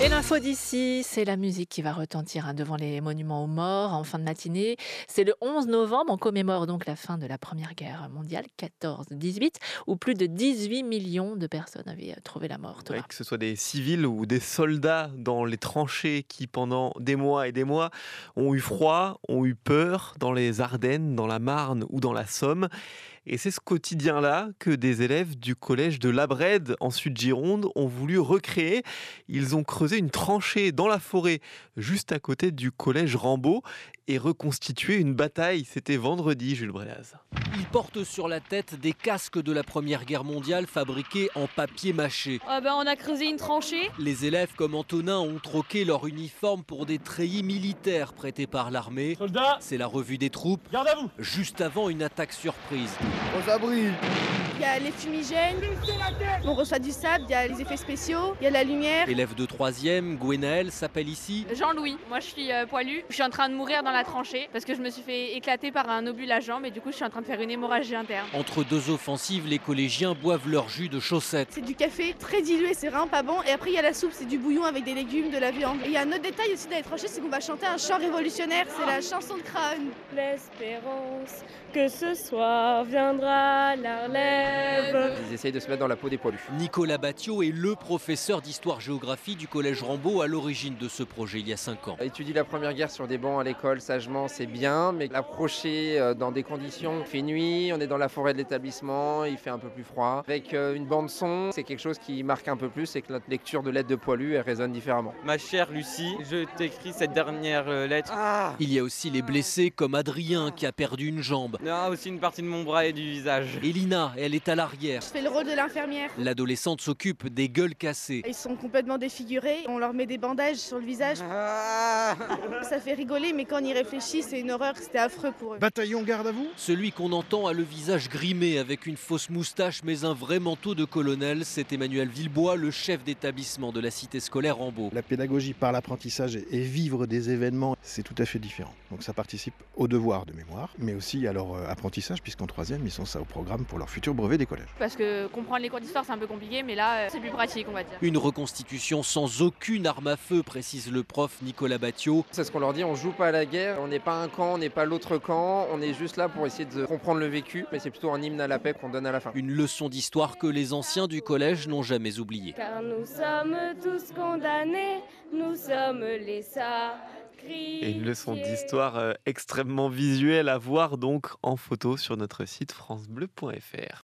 Et l'info d'ici, c'est la musique qui va retentir devant les monuments aux morts en fin de matinée. C'est le 11 novembre, on commémore donc la fin de la Première Guerre mondiale, 14-18, où plus de 18 millions de personnes avaient trouvé la mort. Ouais, Thomas. que ce soit des civils ou des soldats dans les tranchées qui, pendant des mois et des mois, ont eu froid, ont eu peur dans les Ardennes, dans la Marne ou dans la Somme. Et c'est ce quotidien-là que des élèves du collège de Labrède, en Sud-Gironde, ont voulu recréer. Ils ont creusé une tranchée dans la forêt, juste à côté du collège Rambaud, et reconstitué une bataille. C'était vendredi, Jules Bréaz. Ils portent sur la tête des casques de la Première Guerre mondiale fabriqués en papier mâché. On a creusé une tranchée. Les élèves comme Antonin ont troqué leur uniforme pour des treillis militaires prêtés par l'armée. Soldats, C'est la revue des troupes, garde à vous. juste avant une attaque surprise. Aux abris. Il y a les fumigènes, on reçoit du sable, il y a les effets spéciaux, il y a la lumière. Élève de 3e, Gwenaël s'appelle ici. Jean-Louis, moi je suis poilu, je suis en train de mourir dans la tranchée parce que je me suis fait éclater par un obus la jambe et du coup je suis en train de faire une hémorragie interne. Entre deux offensives, les collégiens boivent leur jus de chaussettes. C'est du café très dilué, c'est vraiment pas bon. Et après il y a la soupe, c'est du bouillon avec des légumes, de la viande. Et il y a un autre détail aussi dans les tranchées, c'est qu'on va chanter un chant révolutionnaire, c'est la chanson de Craon. L'espérance que ce soir viendra la relève. Ils essayent de se mettre dans la peau des poilus. Nicolas Battiot est le professeur d'histoire-géographie du collège Rambaud à l'origine de ce projet il y a 5 ans. Étudier la Première Guerre sur des bancs à l'école, sagement, c'est bien, mais l'approcher dans des conditions, il fait nuit, on est dans la forêt de l'établissement, il fait un peu plus froid. Avec une bande son, c'est quelque chose qui marque un peu plus, c'est que notre lecture de lettres de poilus, elle résonne différemment. Ma chère Lucie, je t'écris cette dernière lettre. Il y a aussi les blessés comme Adrien qui a perdu une jambe. Ah, aussi une partie de mon bras et du visage. Et Lina, elle est à l'arrière. Je fais le rôle de l'infirmière. L'adolescente s'occupe des gueules cassées. Ils sont complètement défigurés, on leur met des bandages sur le visage. Ça fait rigoler, mais quand on y réfléchit, c'est une horreur, c'était affreux pour eux. Bataillon garde à vous. Celui qu'on entend a le visage grimé avec une fausse moustache mais un vrai manteau de colonel. C'est Emmanuel Villebois, le chef d'établissement de la cité scolaire Rambaud. La pédagogie par l'apprentissage et vivre des événements, c'est tout à fait différent. Donc ça participe au devoir de mémoire, mais aussi à leur apprentissage, puisqu'en 3e, ils sont ça au programme pour leur futur brevet des collèges. Parce que comprendre les cours d'histoire c'est un peu compliqué mais là c'est plus pratique on va dire. Une reconstitution sans aucune arme à feu, précise le prof Nicolas Battiot. C'est ce qu'on leur dit, on joue pas à la guerre, on n'est pas un camp, on n'est pas l'autre camp, on est juste là pour essayer de comprendre le vécu, mais c'est plutôt un hymne à la paix qu'on donne à la fin. Une leçon d'histoire que les anciens du collège n'ont jamais oubliée. Car nous sommes tous condamnés, nous sommes les sacrifiés. Et une leçon d'histoire extrêmement visuelle à voir donc en photo sur notre site francebleu.fr.